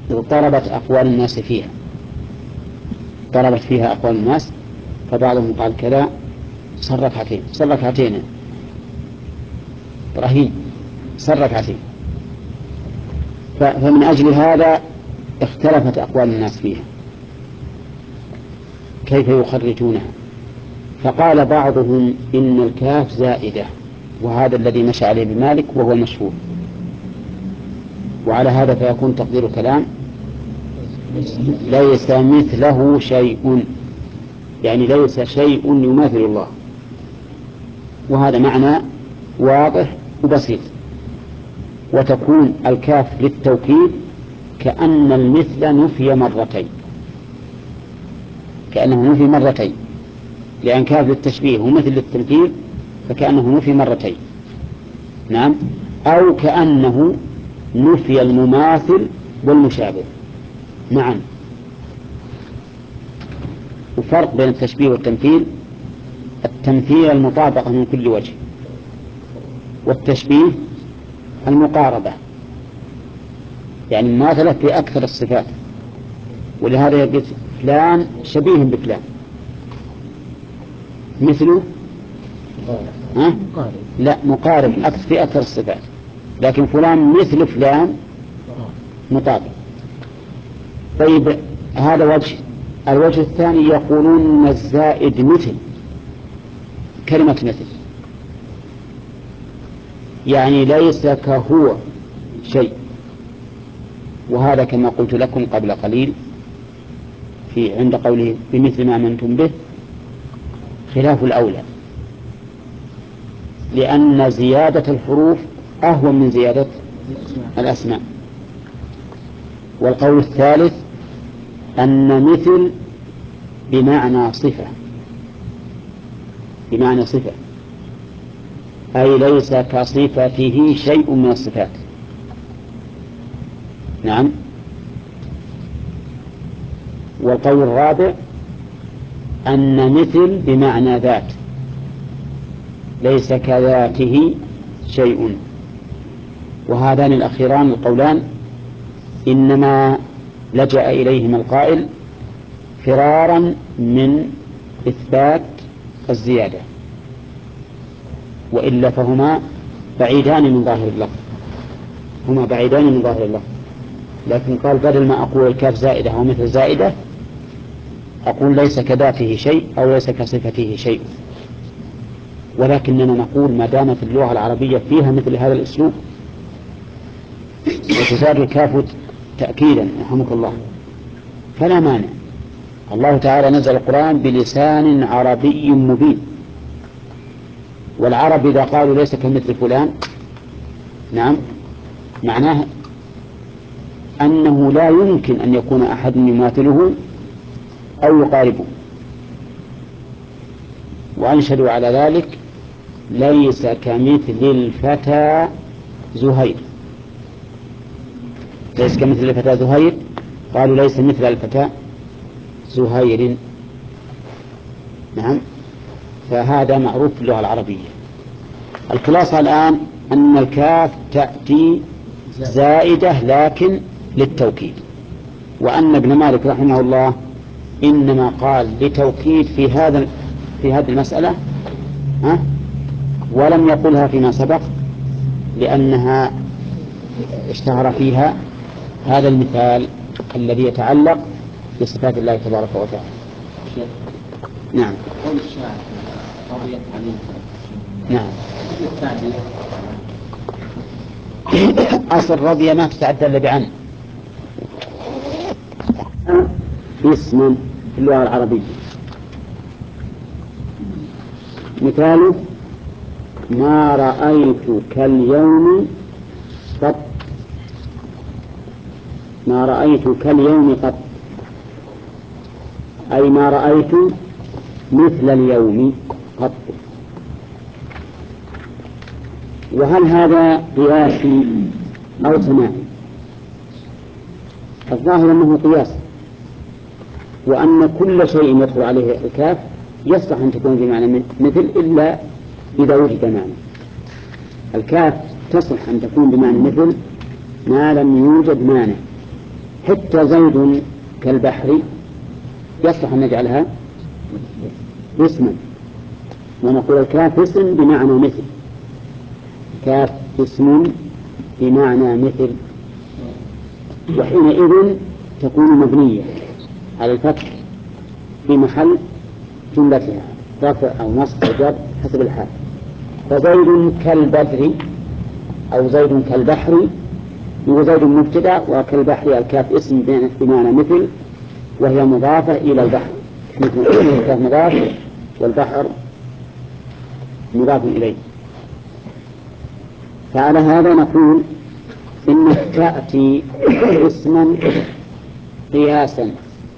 اضطربت أقوال الناس فيها، اضطربت فيها أقوال الناس، فبعضهم قال كذا صل ركعتين إبراهيم صل ركعتين. فمن أجل هذا اختلفت أقوال الناس فيها كيف يخرجونها. فقال بعضهم إن الكاف زائدة، وهذا الذي مشى عليه بمالك وهو المشهور، وعلى هذا فيكون تقدير كلام ليس مثله شيء، يعني ليس شيء يماثل الله، وهذا معنى واضح وبسيط. وتكون الكاف للتوكيد كأن المثل نفي مرتين، كأنه نفي مرتين، لأن كاف للتشبيه ومثل للتمثيل فكأنه نفي مرتين. نعم، أو كأنه نفي المماثل والمشابه معا. وفرق بين التشبيه والتمثيل: التمثيل المطابقة من كل وجه، والتشبيه المقاربة، يعني المماثلة في أكثر الصفات. ولهذا يقول فلان شبيه بفلان مثله لا مقارب في أكثر الصفات، لكن فلان مثل فلان مطابق. طيب، هذا وجه. الوجه الثاني يقولون الزائد مثل كلمة مثل، يعني ليس كهو شيء، وهذا كما قلت لكم قبل قليل عند قوله بمثل ما أمنتم به خلاف الأولى، لأن زيادة الحروف أهون من زيادة الأسماء. والقول الثالث أن مثل بمعنى صفة، بمعنى صفة، أي ليس كصفته شيء من الصفات. نعم. والقول الرابع أن مثل بمعنى ذات، ليس كذاته شيء. وهذان الأخيران القولان إنما لجأ إليهما القائل فرارا من إثبات الزيادة، وإلا فهما بعيدان من ظاهر اللفظ، هما بعيدان من ظاهر اللفظ. لكن قال بدل ما أقول الكاف زائدة أو مثل زائدة أقول ليس كذاته شيء أو ليس كصفته شيء. ولكننا نقول ما دامت اللغة العربية فيها مثل هذا الأسلوب وتزاد الكاف تأكيدا رحمك الله فلا مانع. الله تعالى نزل القرآن بلسان عربي مبين، والعرب إذا قالوا ليس كمثل فلان نعم معناه أنه لا يمكن أن يكون أحد يماثله أو يقاربه. وأنشدوا على ذلك ليس كمثل الفتى زهير، ليس كمثل الفتى زهير، قالوا ليس مثل الفتى زهير. نعم، فهذا معروف في اللغة العربية. الخلاصة الآن أن الكاف تأتي زائدة لكن للتوكيد، وأن ابن مالك رحمه الله إنما قال لتوكيد في هذه المسألة ولم يقلها فيما سبق، لأنها اشتهر فيها هذا المثال الذي يتعلق بصفات الله تبارك وتعالى. نعم. قول الشاعر رضيت عليه. نعم. أصل رضي ما تتعدى إلا بعن، اسم في اللغة العربية. مثاله ما رأيت كاليوم قط، ما رأيت كاليوم قط، أي ما رأيت مثل اليوم قط. وهل هذا قياسي أو سماعي؟ الظاهر أنه قياس، وأن كل شيء يدخل عليه الكاف يصلح أن تكون بمعنى مثل إلا إذا وجد معنى. الكاف تصلح أن تكون بمعنى مثل ما لم يوجد معنى، حتى زيد كالبحر يصلح أن نجعلها اسما، ونقول الكاف اسم بمعنى مثل، كاف اسم بمعنى مثل، وحينئذ تكون مبنية على الفتح في محل جملتها رفع أو نصب أو جر حسب الحال. فزيد كالبدر أو زيد كالبحر، وزيد مبتدأ، وكالبحر الكاف اسم بمعنى مثل، وهي مضافة إلى البحر، الكاف مضاف والبحر مضاف إليه. فعلى هذا نقول إنك تأتي اسما قياسا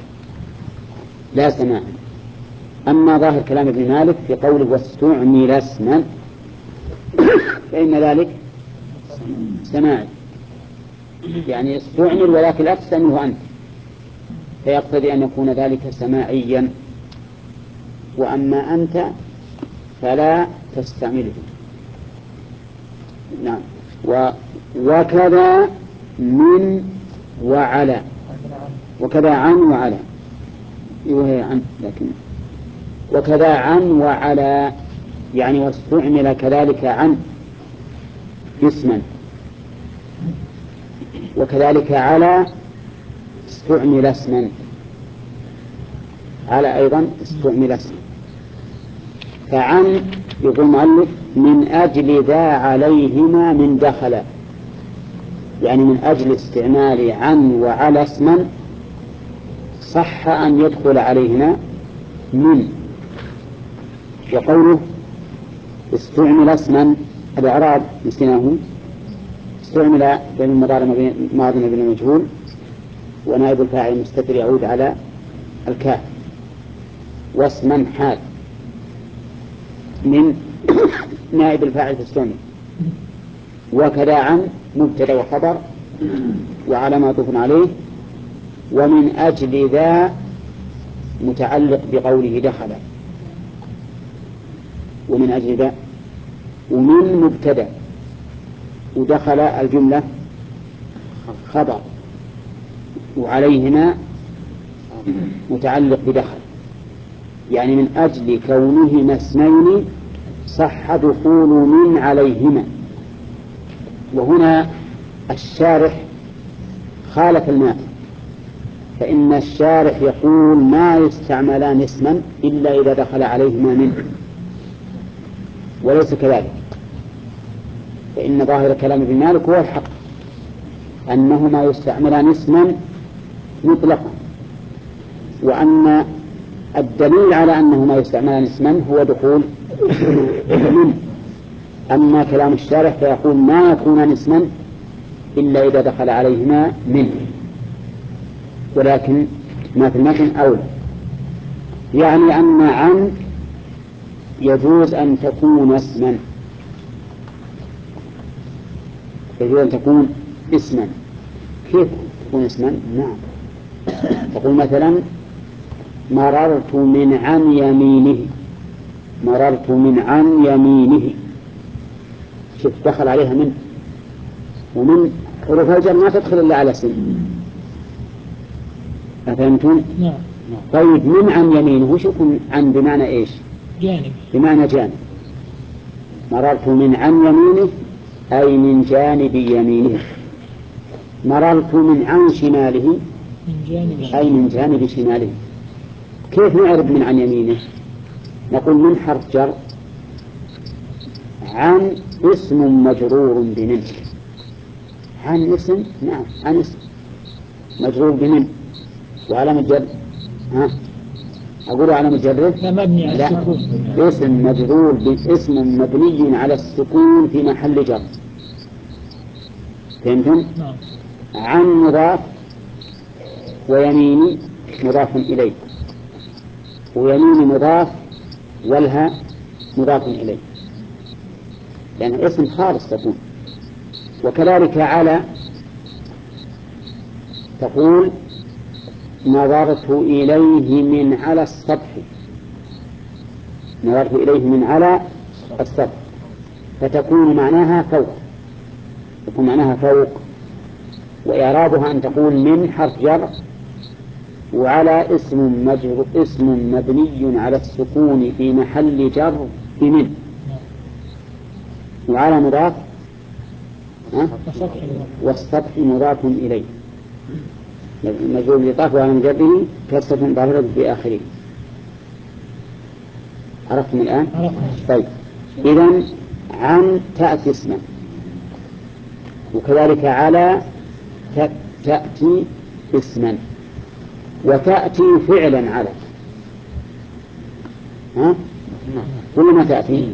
لا سماعا. أما ظاهر كلام ابن مالك في قوله واستعمل اسما فإن ذلك سماعي، يعني استعمل ولكن لا تستعمله أنت، فيقتضي أن يكون ذلك سماعيا، وأما أنت فلا تستعمله. نعم. وكذا من وعلى، وكذا عن وعلى، وهي عن، لكن وكذا عن وعلى يعني واستعمل كذلك عن اسما، وكذلك على استعمل اسما، على أيضا استعمل اسما. فعن يقول المؤلف من أجل ذا عليهما من دخل، يعني من أجل استعمال عن وعلى اسما صح أن يدخل عليهما من. وقوله استعمل اسما الإعراب نسيناه، استعمل بين المضارع ماضي بين المجهول، ونائب الفاعل المستتر يعود على الكاف، واسما حال من نائب الفاعل تستعمل. وكذا عن مبتدأ وخبر وعلى معطوف عليه، ومن أجل ذا متعلق بقوله دخل، ومن أجل ذا، ومن مبتدأ، ودخل الجملة خبر، وعليهما متعلق بدخل، يعني من أجل كونهما اسمين صح دخول من عليهما. وهنا الشارح خالف الماء، فإن الشارح يقول ما يستعملان اسما إلا إذا دخل عليهما منه، وليس كذلك، فإن ظاهر كلام ابن مالك هو الحق، أنهما يستعملان اسما مطلقا، وأن الدليل على أنهما يستعملان اسما هو دخول منه. أما كلام الشارح فيقول ما يكونان اسما إلا إذا دخل عليهما منه، ولكن ما في المتن أولى، يعني أن عن يجوز أن تكون اسما، يجوز أن تكون اسما. كيف تكون اسما؟ نعم، تقول مثلا مررت من عن يمينه، مررت من عن يمينه، شوف دخل عليها من، ومن حروف الجر ما تدخل إلا على اسم، أفهمتم؟ نعم. طيب من عن يمينه وش يكون عن بمعنى إيش؟ جانب، بمعنى جانب. مررت من عن يمينه أي من جانب يمينه. مررت من عن شماله من جانب، أي من جانب شماله. كيف نعرف من عن يمينه؟ نقول من حرف جر، عن اسم مجرور بمن، عن اسم، نعم عن اسم مجرور بمن، وعلامة جر أقول علامة جره لا مبني على السكون، اسم مجرور باسم مبني على السكون في محل جر. فهمتم؟ نعم. عن مضاف، ويمين مضاف إليه، ويمين مضاف، والها مضاف إليه، لأن اسم خالص تكون. وكذلك على تقول نظرت إليه من على السطح، نظرت إليه من على السطح، فتكون معناها فوق، تكون معناها فوق، وإعرابها أن تقول من حرف جر وعلى اسم مبني على السكون في محل جر بمن، وعلى مضاف والسطح مضاف إليه مجرور بالإضافة وعلى مجره كسرة ظاهرة في آخره. عرفتم الآن؟ طيب إذن عن تأتي اسما، وكذلك على تأتي اسما، وتأتي فعلا على كل ما تأتي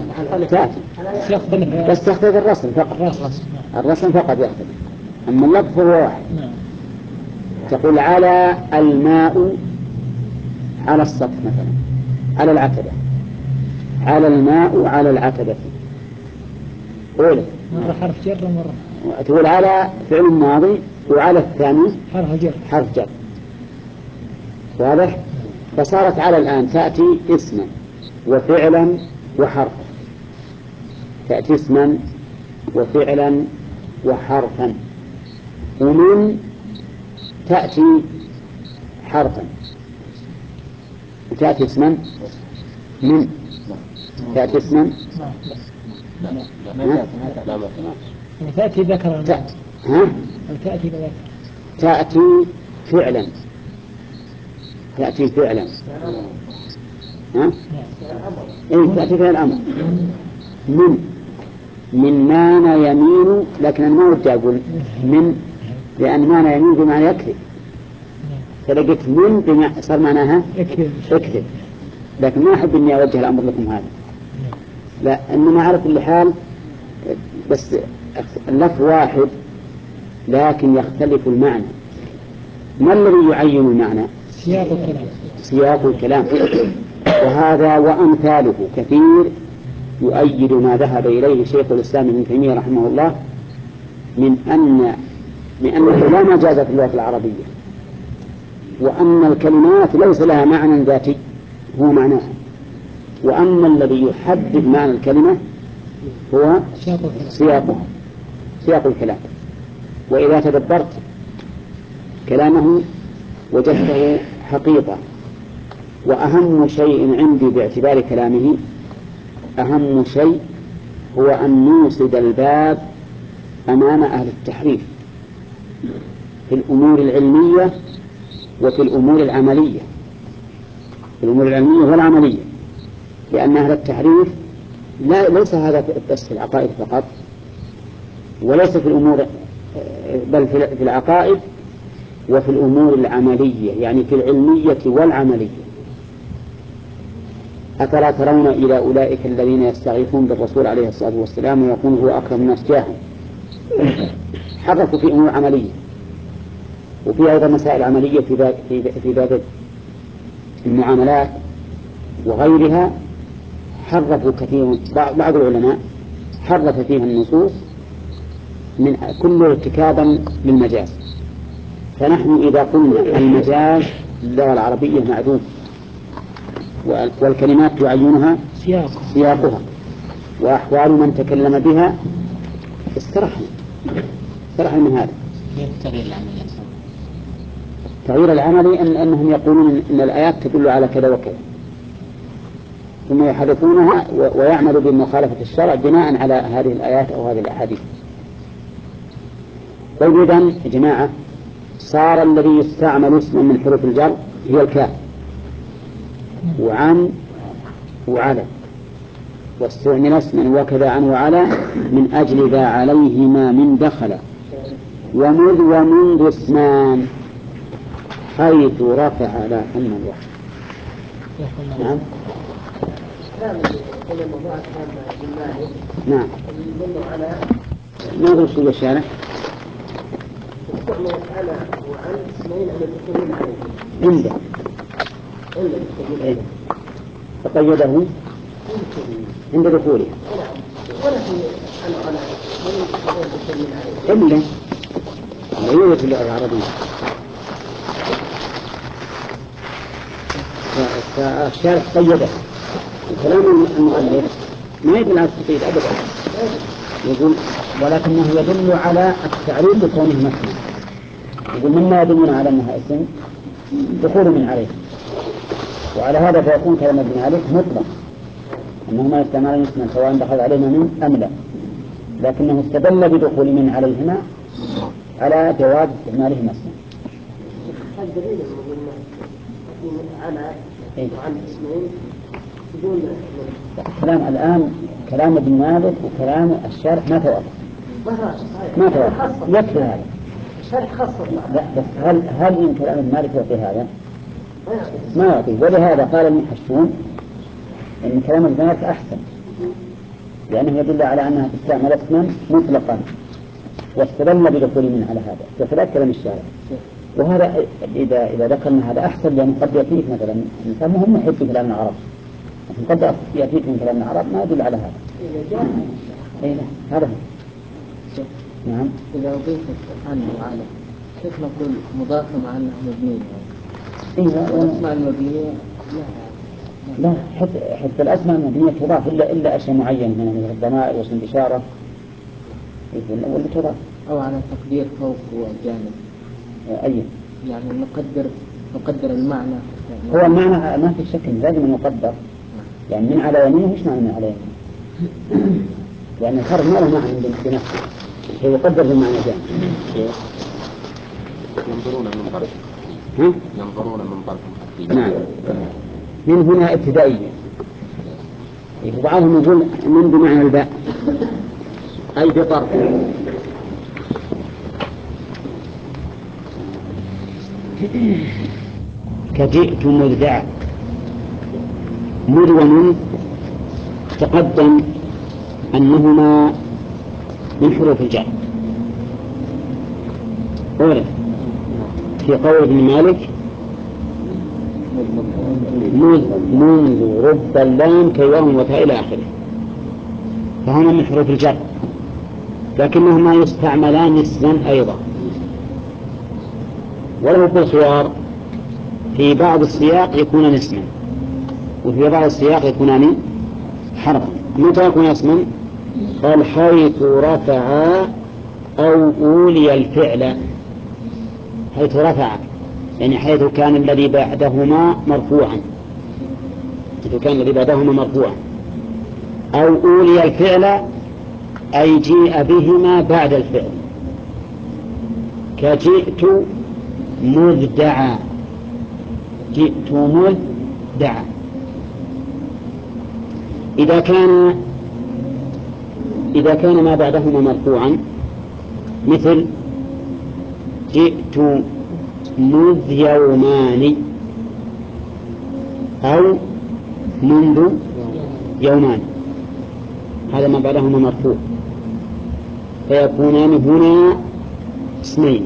بس تختلف الرسم فقط، الرسم فقط يختلف، أما اللفظ هو واحد. تقول على الماء على السطح مثلا، على العتبة، على الماء على العتبة. قول مرة حرف جر ومرة تقول على فعل ماضي، وعلى الثاني حرف جر. واضح؟ فصارت على الآن تأتي اسما وفعلا وحرفا، تأتي اسما وفعلا وحرفا. ومن تأتي حرفا وتأتي اسما، من تأتي اسما تأتي ذكرا تأتي بذكر، تأتي فعلا، تأتي فعلا تأتي فعل الأمر. من مان يمين، لكن أنا ما ودي أقول من، لأن مان يمين بمعنى يكذب، فلقيت من صار معناها اكذب، لكن ما أحب إني أوجه الأمر لكم هذا، لا، إنما على كل حال بس اللفظ واحد لكن يختلف المعنى. ما الذي يعين المعنى؟ سياق الكلام. وهذا وأمثاله كثير يؤيد ما ذهب إليه شيخ الإسلام ابن تيمية رحمه الله من أنه لا مجاز في اللغة العربية، وأن الكلمات ليس لها معنى ذاتي هو معناها، وأن الذي يحدد معنى الكلمة هو سياق الكلام. وإذا تدبرت كلامه وجدته حقيقة. وأهم شيء عندي باعتبار كلامه، أهم شيء هو أن نوصد الباب أمام أهل التحريف في الأمور العلمية وفي الأمور العملية، في الأمور العلمية والعملية، لأن أهل التحريف ليس هذا بس في العقائد فقط، وليس في الأمور بل في العقائد وفي الأمور العملية، يعني في العلمية والعملية. أفلا ترون إلى أولئك الذين يستغيثون بالرسول عليه الصلاة والسلام ويقول هو أكرم الناس جاها، حرفوا في أمور عملية، وفي أيضا مسائل عملية في باب المعاملات وغيرها، حرفوا كثير. بعض العلماء حرف فيها النصوص من كل ارتكابا للمجاز. فنحن إذا قلنا المجاز اللغة العربية معدوم، والكلمات تعينها سياقها وأحوال من تكلم بها، استرحنا من هذا. التغيير العملي أنهم يقولون إن الآيات تدل على كذا وكذا، ثم يحرفونها ويعملوا بمخالفة الشرع بناء على هذه الآيات أو هذه الأحاديث. طيب إذن يا جماعة، صار الذي يستعمل اسما من حروف الجر هي الكاف وعن وعلى، واستعمل اسما وكذا عن وعلى من أجل ذا عليهما من دخل، ومنذ اسمان حيث رفع لا حمل واحد. نعم نعم ما أدري شو الشارع عنده فقيده عند دخوله إلا عيوة اللغة العربية. فالشارع قيده. كلام المؤلف ما يدل على التقييد أبدا، يقول ولكنه يدل على التعريف بكونه مثلا. يقول مما يدلنا على أنها اسم دخول من عليه، وعلى هذا فيكون كلام ابن عليه مطلق أنه ما يستعمل اسما سواء دخل عليهما من أم لا، لكنه استدل بدخول من عليهما على جواز استعمالهما اسما. الدليل على وعن اسمين بدون الكلام الآن كلام ابن مالك وكلام الشارح ما توافق. ما توافق. يكفي هذا. الشارح خاص. لا بس هل من كلام ابن مالك يعطي هذا؟ ما يعطي. ولهذا قال المحشون إن كلام ابن مالك أحسن، لأنه يدل على أنها تستعمل اسما مطلقا، واستدل بدخول من على هذا بخلاف كلام الشارع. وهذا إذا ذكرنا هذا أحسن، لأنه قد يأتيك مثلا إنسان مهم يحب في كلام العرب، لكن قد يأتيك من كلام العرب ما يدل على هذا. أي نعم هذا هو. نعم. إذا أضيفت عنه وعلى كيف نقول مضافة مع أنها مبنية؟ والأسماء المبنية لا حتى الأسماء المبنية تضاف إلا أشياء معينة من الضمائر واسم الإشارة ولا تضاف. أو على تقدير فوق وجانب. أي يعني نقدر المعنى. هو المعنى ما في شك لازم نقدر، يعني من على يمينه مش معنى من على يمينه، يعني الحرف ما له معنى بنفسه، هو يقدر بالمعنى جانب. ينظرون من طرف. ينظرون من طرف. نعم. من هنا ابتدائية. وبعضهم يقول من بمعنى الباء أي بطرف. كجئت مذدع. مذ ومن تقدم أنهما من حروف الجر. أولا في قول ابن مالك منذ رب اللام كيوم وفاء إلى آخره، فهما من حروف الجر، لكنهما يستعملان اسما أيضا. وله في الخيار في بعض السياق يكونان اسما، وفي بعض السياق يكونان حرفا. متى يكون اسما؟ قال حيث رفع أو أولي الفعل. حيث رفع يعني حيث كان الذي بعدهما مرفوعا، أو أولي الفعل أي جيء بهما بعد الفعل، كجئت مذدعا. جئت مذدعا إذا كان ما بعدهما مرفوعا، مثل جئت مذ يومان أو منذ يومان، هذا ما بعدهما مرفوع، فيكونان هنا اسمين.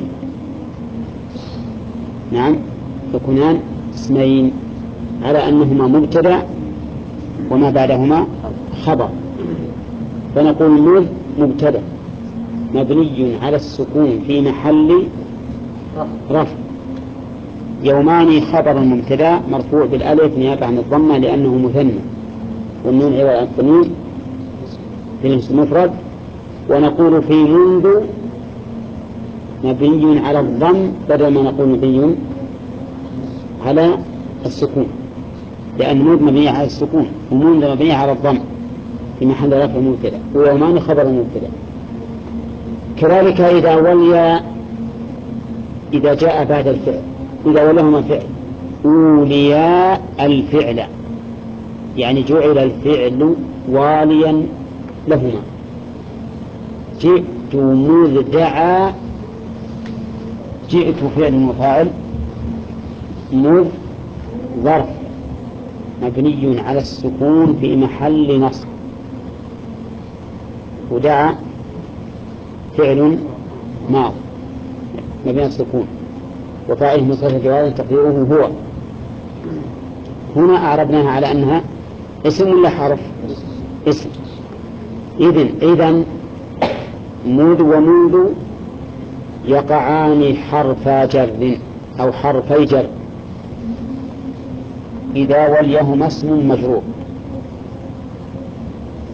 نعم يكونان اسمين على أنهما مبتدأ وما بعدهما خبر، فنقول مذ مبتدأ مبني على السكون في محل رفع، يومان خبر مبتدأ مرفوع بالألف نيابة عن الضمة لأنه مثنى، والنون عوض عن الضمير في الاسم المفرد. ونقول في منذ مبني على الضم بدل ما نقول مبني على السكون، لأن منذ مبني على السكون ومنذ مبني على الضم في محل رفع مبتدأ، ويومان خبر مبتدأ. كذلك إذا جاء بعد الفعل، إذا ولهما فعل أولياء الفعل، يعني جعل الفعل واليا لهما. جئت مذدعا، جئت فعل وفاعل، مذ ظرف مبني على السكون في محل نصب، ودعا فعل ماض مبني على السكون وفاعله مصرف جواز تقديره هو. هنا أعربناها على أنها اسم ولا حرف؟ اسم. إذن مذ ومنذ يقعان حرف جر أو حرفي جر إذا وليهما اسم مجرور،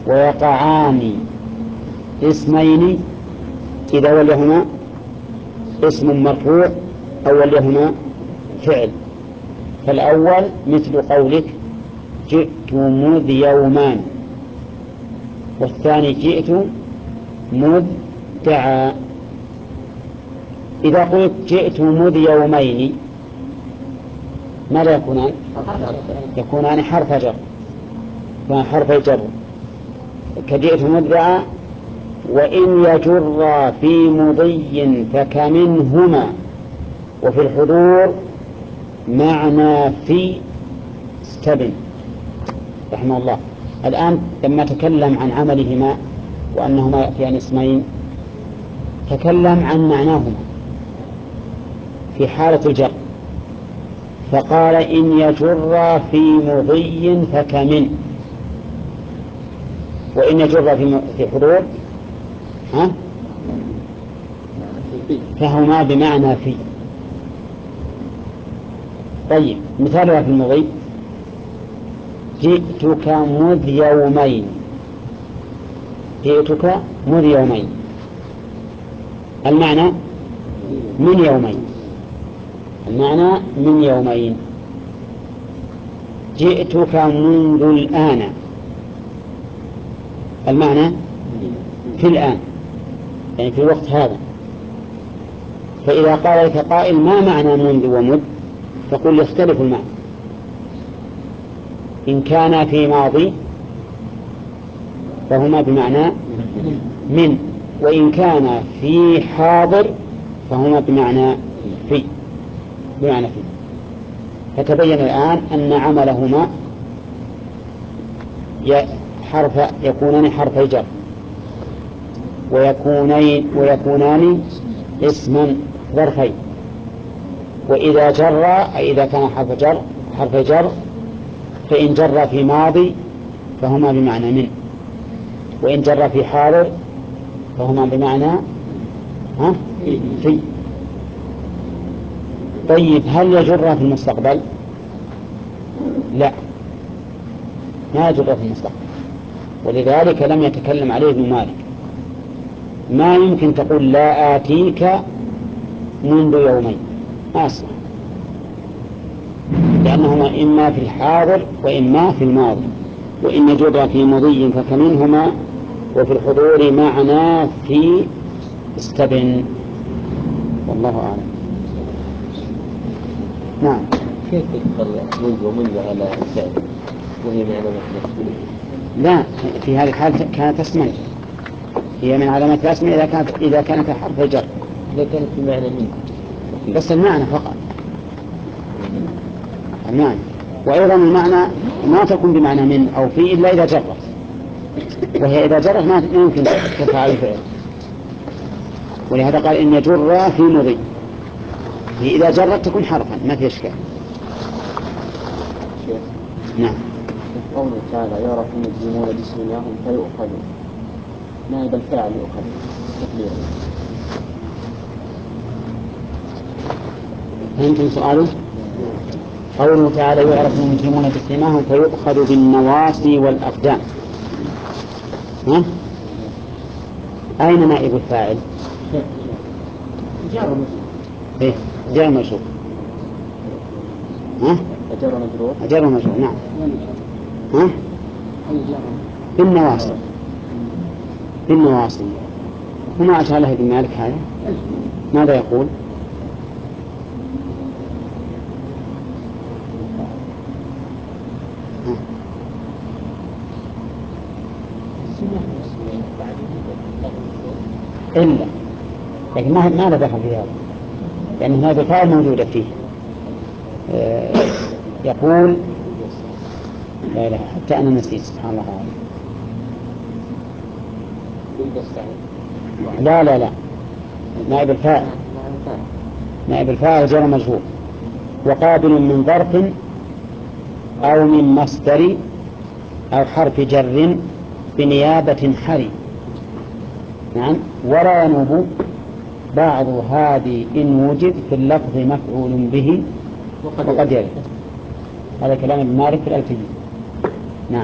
ويقعان اسمين إذا وليهما اسم مرفوع أولهما فعل. فالأول مثل قولك جئت مذ يومان، والثاني جئت مذ دعا. إذا قلت جئت مذ يومين ماذا يكونان؟ يكونان حرف جر، حرف جر كجئت مذ دعا. وإن يجر في مضي فكمنهما، وفي الحضور معنى في استبن رحمه الله. الآن لما تكلم عن عملهما وأنهما يأتيان اسمين تكلم عن معناهما في حالة الجر، فقال إن يجر في مضي فكمن، وإن يجر في حضور فهما بمعنى في. طيب مثالها في المضي جئتك مذ يومين، جئتك مذ يومين المعنى من يومين، المعنى من يومين. جئتك منذ الآن المعنى في الآن، يعني في الوقت هذا. فإذا قال لك قائل ما معنى منذ ومذ تقول يختلف المعنى، إن كان في ماضي فهما بمعنى من، وإن كان في حاضر فهما بمعنى في. فتبين الآن أن عملهما يكونان حرفي جر ويكونان اسما ظرفين. وإذا جر أي إذا كان حرف جر فإن جر في ماضي فهما بمعنى من، وإن جر في حاضر فهما بمعنى في. طيب هل يجر في المستقبل؟ لا، ما يجر في المستقبل، ولذلك لم يتكلم عليه ابن مالك. ما يمكن تقول لا آتيك منذ يومين، ما أصلح، لأنهما إما في الحاضر وإما في الماضي. وإن جر في مضي فكمنهما، وفي الحضور معنى في استبن. والله أعلم. نعم. كيف تدخل منذ على الفعل وهي من علامات الاسم؟ لا، في هذه الحالة كانت اسما، هي من علامات الاسم إذا كانت حرف جر، إذا كانت بمعنى من بس المعنى فقط المعنى. وأيضا المعنى ما تكون بمعنى من أو في إلا إذا جرت، وهي إذا جرت ما يمكن ترفع الفعل. ولهذا قال إن يجر في مضي، هي إذا جرت تكون حرفا ما في إشكال. نعم. قوله تعالى يعرف المجرمون بسيماهم فيؤخذوا، نائب الفاعل يؤخذ تقديره. فهمتم سؤاله؟ قوله تعالى يعرف المجرمون بسيماهم فيؤخذ بالنواصي والأقدام. أين نائب الفاعل؟ جار مجرور. أجر مجرور. نعم. بالنواصي. وما أشار له ابن مالك هذا، ماذا يقول؟ إلا لكن ما دخل في هذا، لأن هذا الفاعل موجودة فيه. يقول لا إله حتى أنا نسيت سبحان الله تعالى. لا نائب الفاعل جر مجهول، وقابل من ظرف أو من مصدر أو حرف جر بنيابة حري. نعم. ولا ينوب بعض هذه إن وجد في اللفظ مفعول به وقد يرد. هذا كلام ابن مالك في الألفية. نعم.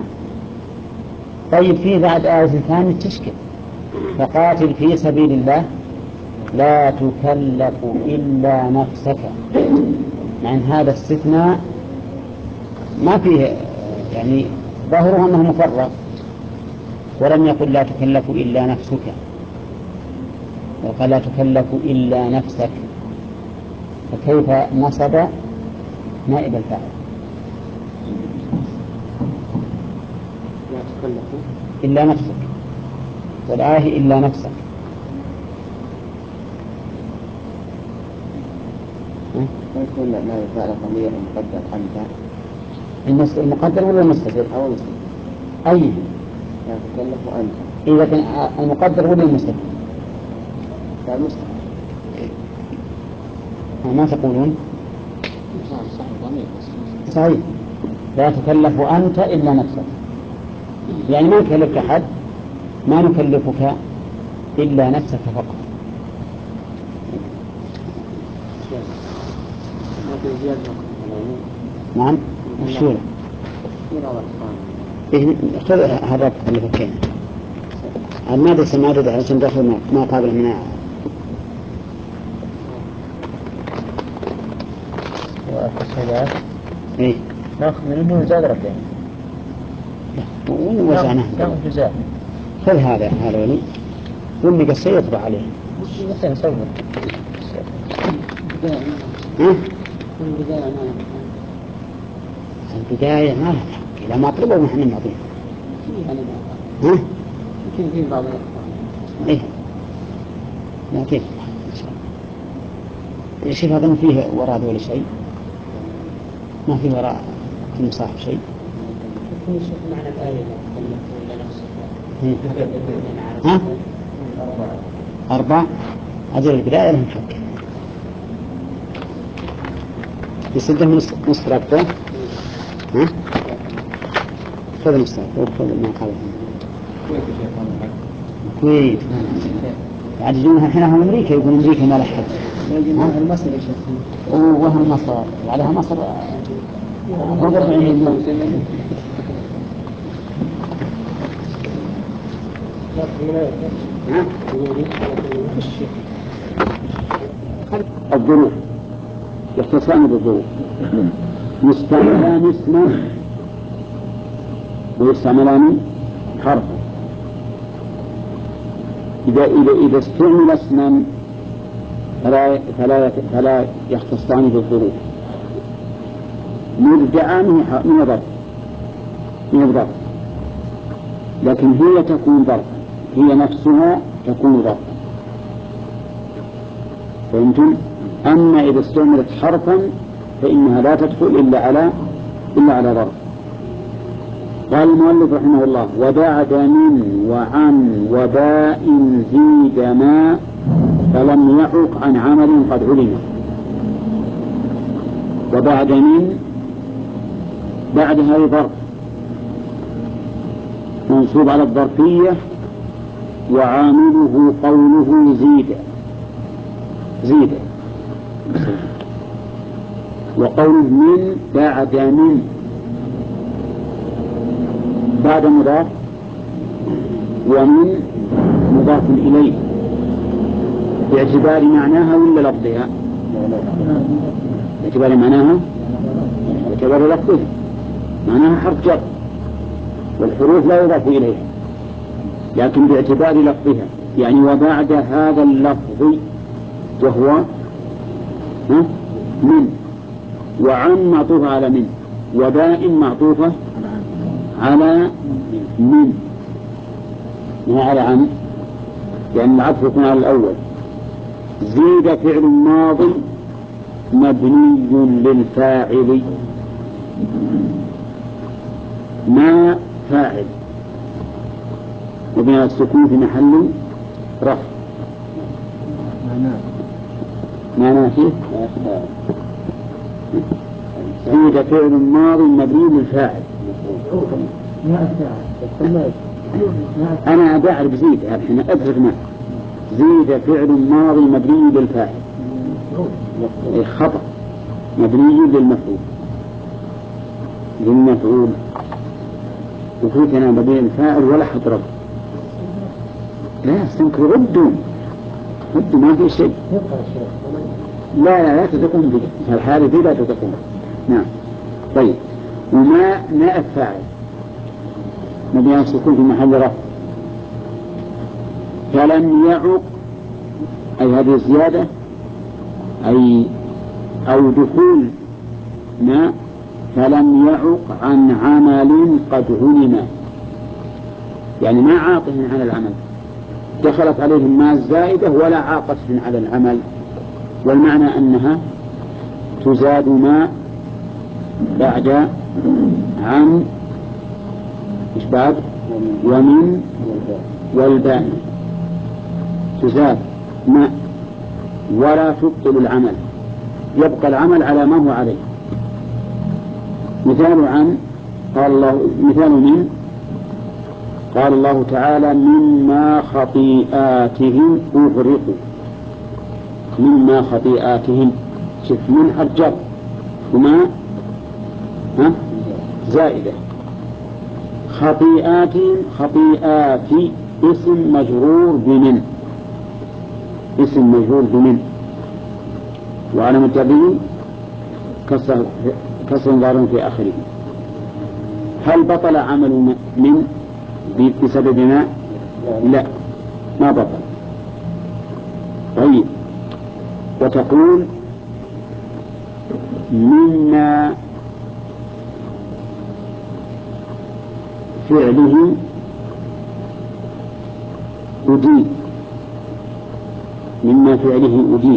طيب في بعد آية ثانية تشكل فقاتل في سبيل الله لا تكلف إلا نفسك، مع أن هذا استثناء ما فيه يعني ظاهره أنه مفرغ، ولم يقل لا تكلف إلا نفسك، وقال لا تكلف إلا نفسك، فكيف نصب نائب الفاعل؟ لا تكلف إلا نفسك، والآية إلا نفسك. يكون ما يفعل ضمير مقدر أنت المقدر ولا المستتر؟ أو المستتر. أي لا تكلف أنت إذا كان المقدر ولا المستتر؟ لا المستتر. ما تقولون؟ صح ضمير صحيح، لا تكلف أنت إلا نفسك، يعني ما نكلفك أحد، ما نكلفك إلا نفسك فقط. نعم الشورى اختار هذا اللي فكينا المادة سمادة عشان دخل ما قابل من والتسهيلات إيه ناخذ منه وزاد ربنا وين وزعناه؟ ناخذ جزاء. خذ هذا ولي واللي قصي يطبع عليه. بس نصور البداية ما لها حق، إذا ما طلبوا نحن نعطيه. يمكن في بعض إيه لا كيف شوف هذا ما فيه وراء ولا شيء، ما فيه وراء في المصاحف شيء. نشوف معنى الآية ها؟ 4 أجل البداية لهم حق يصدق نصف ركبة. ها؟ خذ نصف وخذ ما قاله كويت بعد يجونها الحين هم أمريكا، يقول أمريكا ما لحد مصر وهم مصر عليها مصر هو 40 مليون. الظروف يختصان بالظروف يستعملان اسما ويستعملان حرفا. إذا استعمل اسما فلا يختصان بالظروف، يرجعان من الظرف، لكن هي تكون ظرفا، هي نفسها تكون ظرفا. فهمتم؟ أما إذا استعملت حرفا فإنها لا تدخل إلا على ظرف. قال المؤلف رحمه الله: وبعد من وعن وباء زيد ما فلم يعق عن عمل قد علم. وبعد من بعد هذه ظرف منصوب على الظرفية، وعامله قوله زيد وقوله من بعد من بعد مضاف ومن مضاف إليه باعتبار معناها ولا لفظها؟ باعتبار معناها، باعتبار لفظها، معناها حرف جر والحروف لا يضاف إليها، لكن باعتبار لفظها يعني وبعد هذا اللفظ وهو من، وعن معطوفة على من، وباء معطوفة على من على عن، لأن العطف يكون على الأول. زيد فعل ماضي مبني للفاعل، ما فاعل وبناء السكون في محل رفع. معناه فيه زيد فعل ماضي مبني للفاعل. أنا أعرف زيد الحين أدرك ما زيد فعل ماضي مبني للفاعل، خطأ مبني للمفعول وفيك أنا مبني للفاعل ولا حضرب. لا استنكر ردوا بد ما في شيء. لا تتقون به في الحالة دي لا تتقون. نعم. طيب وما الفاعل مبني على السكون في محل رفع. فلم يعق أي هذه الزيادة أي أو دخول ما فلم يعق عن عمل قد علم، يعني ما عاطف على العمل، دخلت عليهم ما الزائدة ولا عاقت على العمل، والمعنى أنها تزاد ما بعد عن إيش بعد ومن والباء، تزاد ما ولا تبطل العمل، يبقى العمل على ما هو عليه. مثال عن قال الله مثال من قال الله تعالى مما خطيئاتهم أغرقوا. مما خطيئاتهم شوف من حرف جر وما زائدة. خطيئاتهم خطيئات اسم مجرور بمن، اسم مجرور بمن وعلامة جره كسر ظاهر في آخره. هل بطل عمل من بسبب ما؟ لا ما بطل. طيب وتقول مما فعله أدين، مما فعله أدين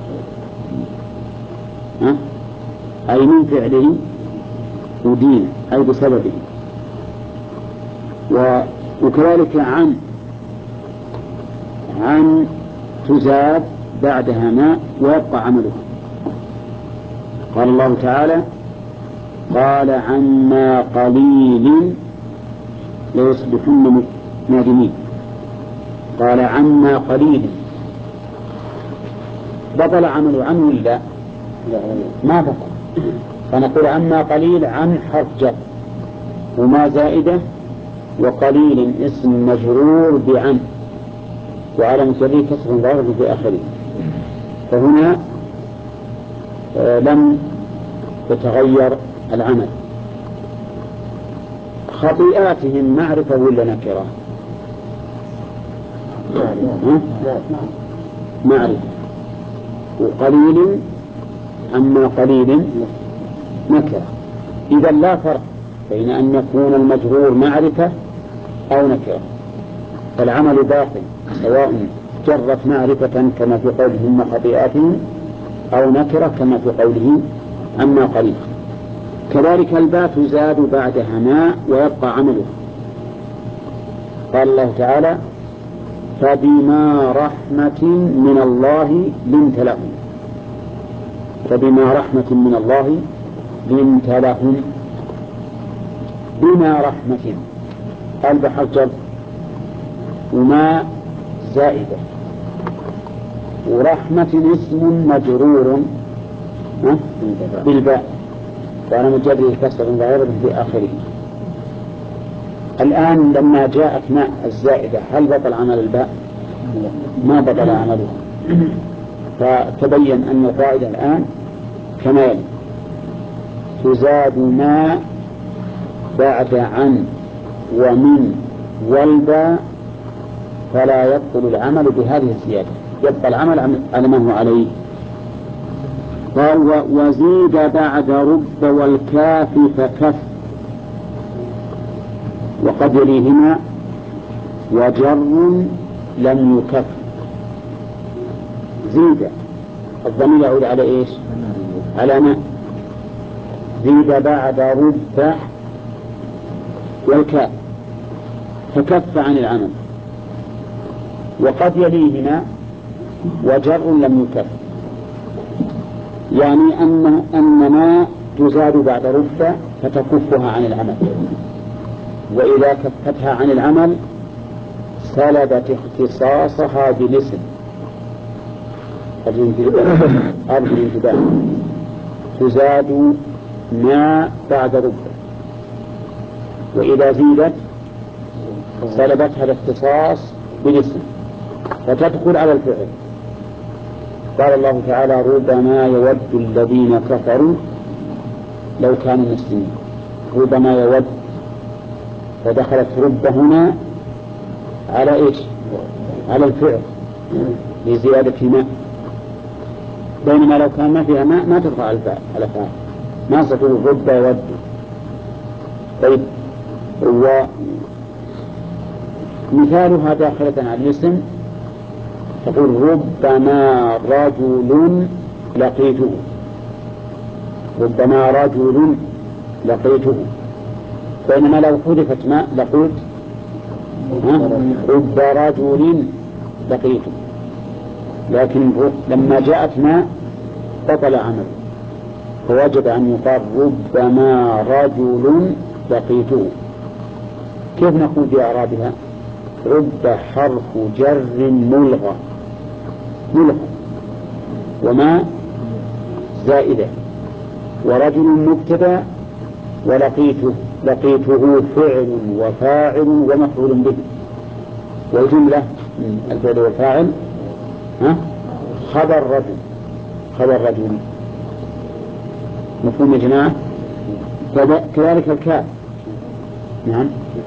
أي من فعله أدين أي بسببه. وكذلك عن تزاد بعدها ما ويبقى عملها. قال الله تعالى قال عما قليل ليصبحن نادمين. قال عما قليل بطل عمل عنه ولا ما بطل؟ فنقول عما قليل عن حرف جر وما زائدة وقليل اسم مجرور بعن وعلى جره كسر ظاهر في آخره. فهنا لم يتغير العمل. خطيئاتهم معرفة ولا نكرة؟ معرفة. وقليل عما قليل نكرة. إذا لا فرق بين أن يكون المجرور معرفة أو نكرة، فالعمل باطل سواء جرت معرفة كما في قوله مما خطيئاتهم أو نكرة كما في قوله عما قليل. كذلك الباء تزاد بعدها ما ويبقى عمله. قال الله تعالى فبما رحمة من الله لنت لهم. فبما رحمة من الله لنت لهم. بما رحمة قلب حجر وما زائدة ورحمة اسم مجرور بالباء وأنا مجرد كسر ظاهر في آخره. الآن لما جاءت ماء الزائدة هل بطل عمل الباء؟ ما بطل عمله. فتبين أن القاعدة الآن كما يلي تزاد ما بعد عن ومن والباء فلا يبطل العمل بهذه الزيادة، يبقى العمل على ما هو عليه. قال وزيد بعد رب والكاف فكف وقد يليهما وجر لم يكف. زيد الضمير يعود على إيش؟ على ما زيد بعد رب والكاف فكف عن العمل وقد يليهما وجر لم يكف، يعني أن ما تزاد بعد رب فتكفها عن العمل، وإذا كفتها عن العمل سلبت اختصاصها بالاسم أرض الانتباه. تزاد ما بعد رب وإذا زيدت سلبتها الاختصاص بالاسم فتدخل على الفعل قال الله تعالى ربما يود الذين كفروا لو كانوا مسلمين. ربما يود، فدخلت رب هنا على إيش؟ على الفعل لزيادة ماء، بينما لو كان ما فيها ماء ما ترفع على فعل، ما ستقول رب يود. طيب، ومثالها داخلة على الاسم تقول ربما رجل لقيته، ربما رجل لقيته، بينما لو حذفت ماء لقيت رب رجل لقيته، لكن لما جاءت ماء بطل عمل، فوجب أن يقال ربما رجل لقيته. كيف نقول بإعرابها؟ رب حرف جر ملغى، وما زائدة، ورجل مبتدأ، ولقيته فعل وفاعل ومفعول به، والجملة الفعل والفاعل خبر رجل. مفهوم يا جماعة؟ كذلك الكاف. نعم.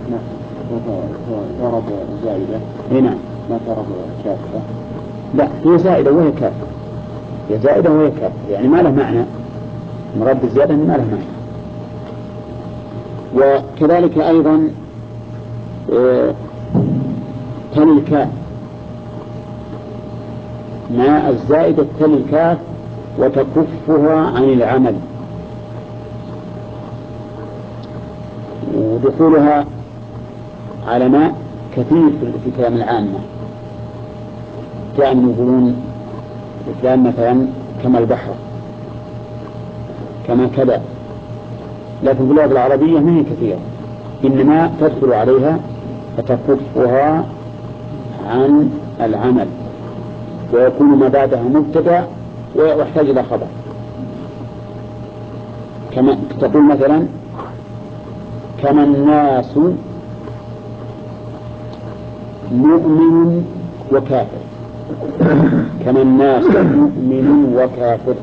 ضرب زائدة. نعم. ما ضرب كافة. لا، هي زائدة وهي كافة، هي زائدة وهي كافة، يعني ما له معنى، مراد الزيادة ما له معنى. وكذلك أيضا تل الكاف، ما الزائدة تل الكاف وتكفها عن العمل، ودخولها على ماء كثير في كلام العامة، كأن يقولون فلان مثلا كما البحر كما كذا، لكن في اللغة العربية ما هي كثيرة، إنما تدخل عليها فتكفها عن العمل، ويكون ما بعدها مبتدأ ويحتاج إلى خبر. كما تقول مثلا كما الناس مؤمن وكافر، كما الناس مؤمن وكافر،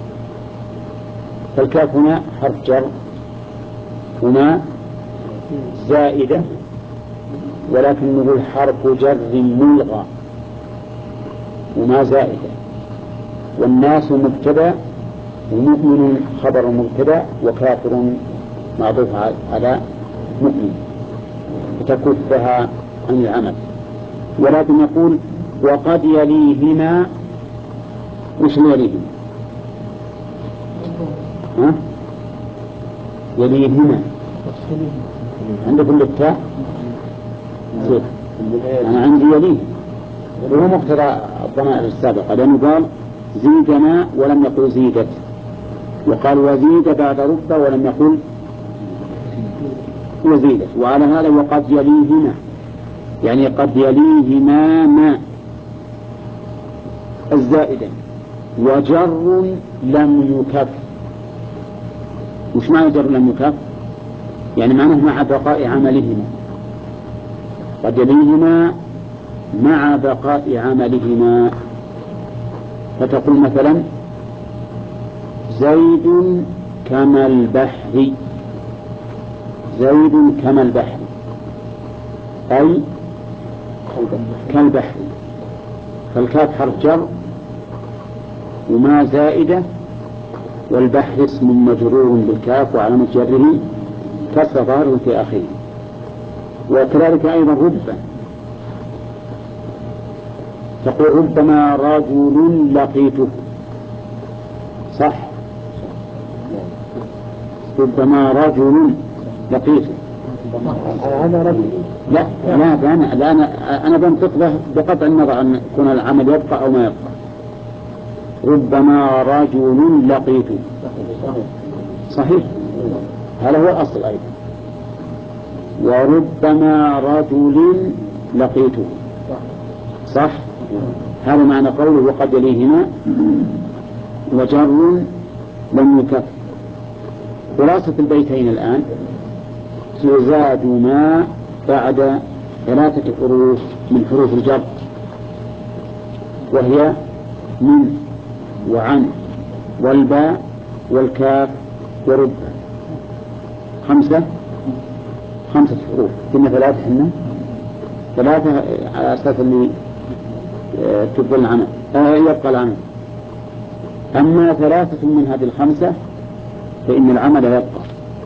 فالكاف هنا حرف جر وما زائدة، ولكن نقول حرف جر ملغى وما زائدة، والناس مبتدأ ومؤمن خبر مبتدأ وكافر معطوف على مؤمن، فتكفها عن العمل. ولكن يقول وقد يليهما، وش يليهما؟ يليهما عندكم التاء؟ أنا عندي يليه، وهو مقتضى الضمائر السابقة، لأنه قال زيدنا ولم يقل زيدت، وقال وزيد بعد رب ولم يقل وزيدت، وعلى هذا وقد يليهما، يعني قد يليهما ما الزائدة، وجر لم يكف. وش معنى جر لم يكف؟ يعني معناه مع بقاء عملهما، قد يليهما مع بقاء عملهما، فتقول مثلا زيد كما البحر، زيد كما البحر أي كالبحر، فالكاف حرف جر وما زائدة، والبحر اسم مجرور بالكاف وعلامة جره كسر ظاهر في آخره. وكذلك أيضا رب، تقول ربما رجل لقيته، صح؟ ربما رجل لقيته، لا أنا بنطق بقطع النظر عن كون العمل يبقى أو ما يبقى. ربما رجل لقيته صحيح، هذا هو الأصل أيضا. وربما رجل لقيته صح، هذا معنى قوله وقد يليهما وجر لم يكف. خلاصة البيتين الآن تزاد ما بعد 3 حروف من حروف الجر، وهي من وعن والباء والكاف ورب. 5 حروف. كنا 3 حنا 3 على أساس اللي تبقى العمل يبقى العمل. أما 3 من هذه 5 فإن العمل يبقى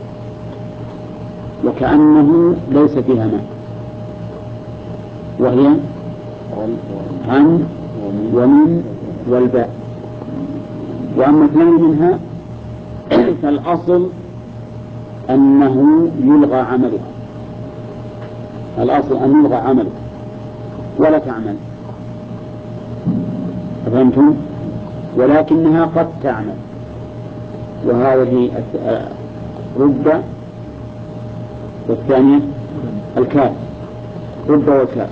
وكأنه ليس فيها ماء، وهي عن ومن والباء. وأما 2 منها فالأصل أنه يلغى عمله، الأصل أن يلغى عمله ولا تعمل. فهمتم؟ ولكنها قد تعمل، وهذه رب والثانية الكاف، رب والكاف.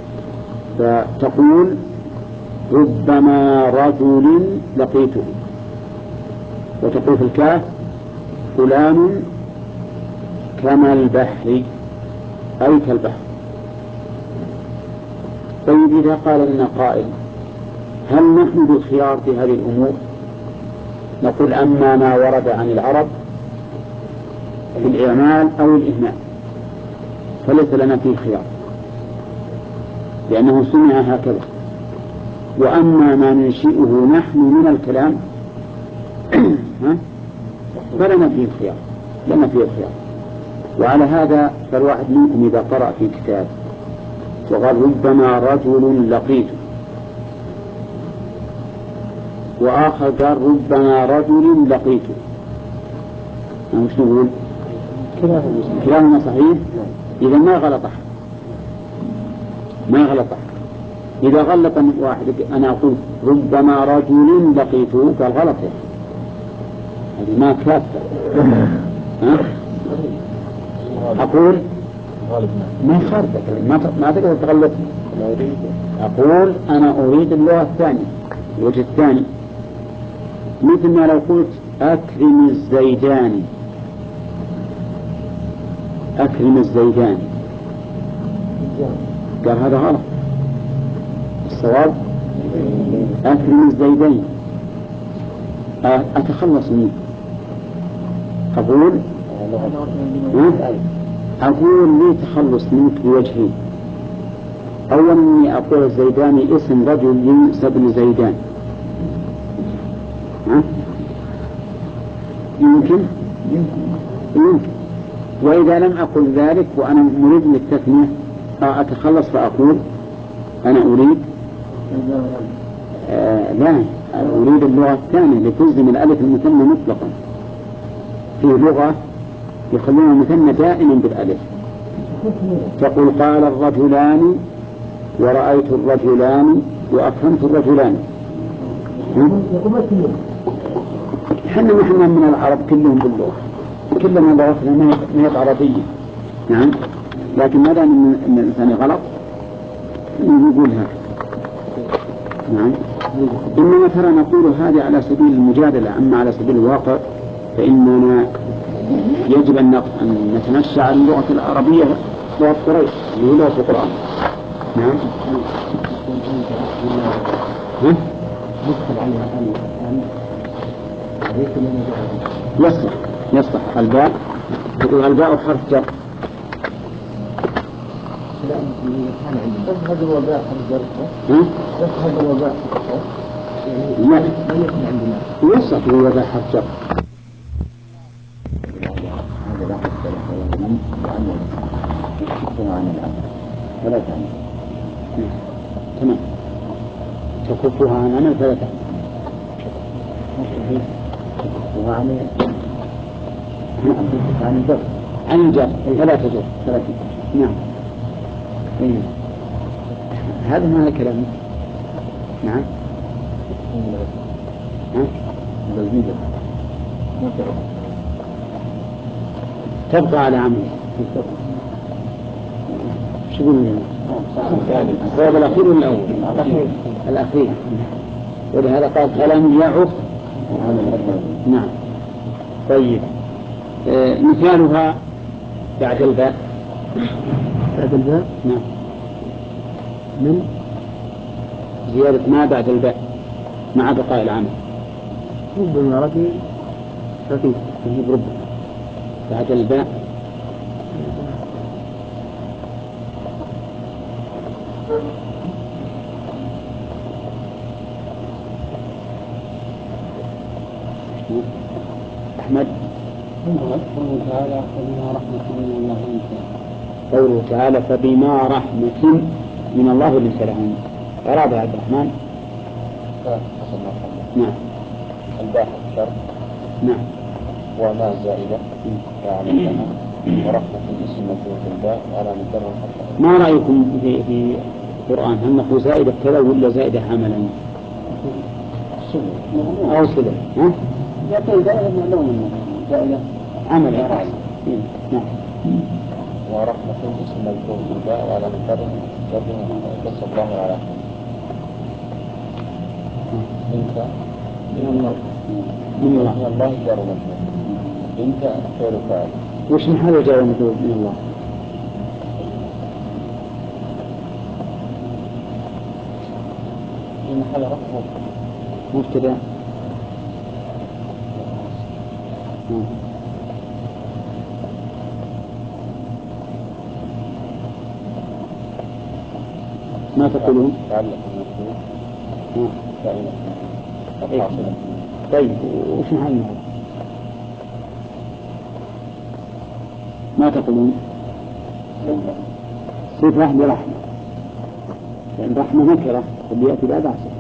فتقول ربما رجل لقيته، وتقول في الكاف فلان كما البحر أي كالبحر. طيب إذا قال لنا قائل هل نحن بالخيار في هذه الأمور؟ نقول أما ما ورد عن العرب في الإعمال أو الإهمال فليس لنا فيه خيار لأنه سمع هكذا. وأما ما ننشئه نحن من الكلام فلنا فيه الخيار، لنا فيه الخيار. وعلى هذا فالواحد منكم إذا قرأ في كتاب وقال ربما رجل لقيته، وآخر قال ربما رجل لقيته، وش نقول؟ كلاهما صحيح. إذا ما غلط أحد، ما غلط أحد. إذا غلط واحد أنا أقول ربما رجل لقيته قال غلط، هذه ما كافة. أقول ما خارجك، ما تقدر تغلطني. أقول أنا أريد اللغة الثانية، الوجه الثاني. مثل ما لو قلت أكرم الزيداني، أكرم الزيداني قال هذا غلط. الصواب أكرم الزيدين، أتخلص منه. أقول لي تخلص منك بوجهين. أولا أني أقول الزيداني اسم رجل ينسب لزيدان، يمكن. وإذا لم أقل ذلك وأنا مريد للتثنية أتخلص فأقول أنا أريد لا أريد اللغة الثانية لتلزم الألف المثنى مطلقا. في لغة يخلون المثنى دائما بالألف، تقول قال الرجلان ورأيت الرجلان وأكرمت الرجلان. حنا نحن من العرب كلهم باللغة، كلنا لغتنا ما هي عربية. نعم، لكن ما دام ان الانسان غلط نقولها. نعم، انما ترى نقول هذه على سبيل المجادلة، اما على سبيل الواقع فاننا يجب ان نتمشى على اللغة العربية، لغة قريش اللي هي لغة القرآن. نعم. يصلح الباء، تقول الباء حرف جر. هذا الوباء حرف جر. هذا الوباء لا يصلح الوباء حرف جر. تمام، تكفها عن عمل فلا تعمل، تكفها عن الجر، عن الجر فلا تجر. نعم، هذا ما كلامي. نعم، تبقى على عمل. شو يقولون؟ الصواب الأخير ولا الأول؟ الأخير. ولهذا قال فلم يعف. نعم. طيب، مثالها بعد الباء. بعد الباء؟ نعم، من زيادة ما بعد الباء مع بقاء العمل. بإمارته خفيف فيه رب بعد الباء. أحمد. قوله تعالى فبما رحمة من الله لنت لهم. قوله تعالى فبما رحمة من الله لنت لهم. أراد عبد الرحمن. نعم. الباء الشرط. نعم. وما زائدة وعلى لها ورحمة الاسم مجرور بالباء وعلى مجرد الحرف. ما رأيكم في القرآن هل نقول زائدة كذا ولا زائدة عملا؟ أو صلة. ها؟ يقول زائدة معلوم زائدة عملا. نعم. ورحمة الاسم مجرور بالباء وعلى مجرد بس الله على انت من الله من الله جار مجرور انت خير فاعل. وش محل جار مجرور من الله؟ في محل رفع مبتدأ. ما تقولون؟ تعلق المجرور فاعل. طيب وش محل ما تقولون؟ صفة لرحمة، لأن رحمة نكرة اللي يأتي بعد أحسن.